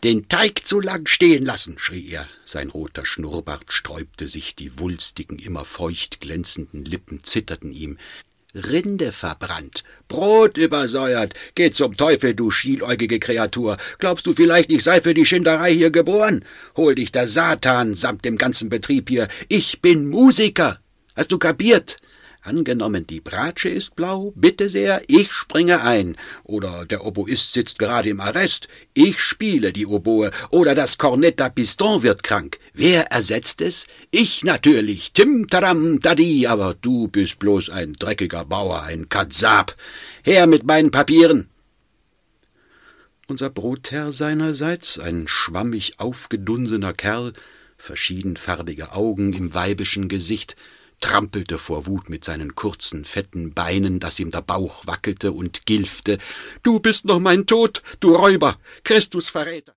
Den Teig zu lang stehen lassen, schrie er. Sein roter Schnurrbart sträubte sich, die wulstigen, immer feucht glänzenden Lippen zitterten ihm. Rinde verbrannt, Brot übersäuert. Geh zum Teufel, du schieläugige Kreatur. Glaubst du vielleicht, ich sei für die Schinderei hier geboren? Hol dich der Satan samt dem ganzen Betrieb hier. Ich bin Musiker. Hast du kapiert? Angenommen, die Bratsche ist blau, bitte sehr, ich springe ein. Oder der Oboist sitzt gerade im Arrest, ich spiele die Oboe. Oder das Kornett da Piston wird krank. Wer ersetzt es? Ich natürlich, Tim Taram Tadi, aber du bist bloß ein dreckiger Bauer, ein Katzab. Her mit meinen Papieren. Unser Brotherr seinerseits, ein schwammig aufgedunsener Kerl, verschiedenfarbige Augen im weibischen Gesicht, trampelte vor Wut mit seinen kurzen, fetten Beinen, dass ihm der Bauch wackelte und gilfte. »Du bist noch mein Tod, du Räuber, Christusverräter!«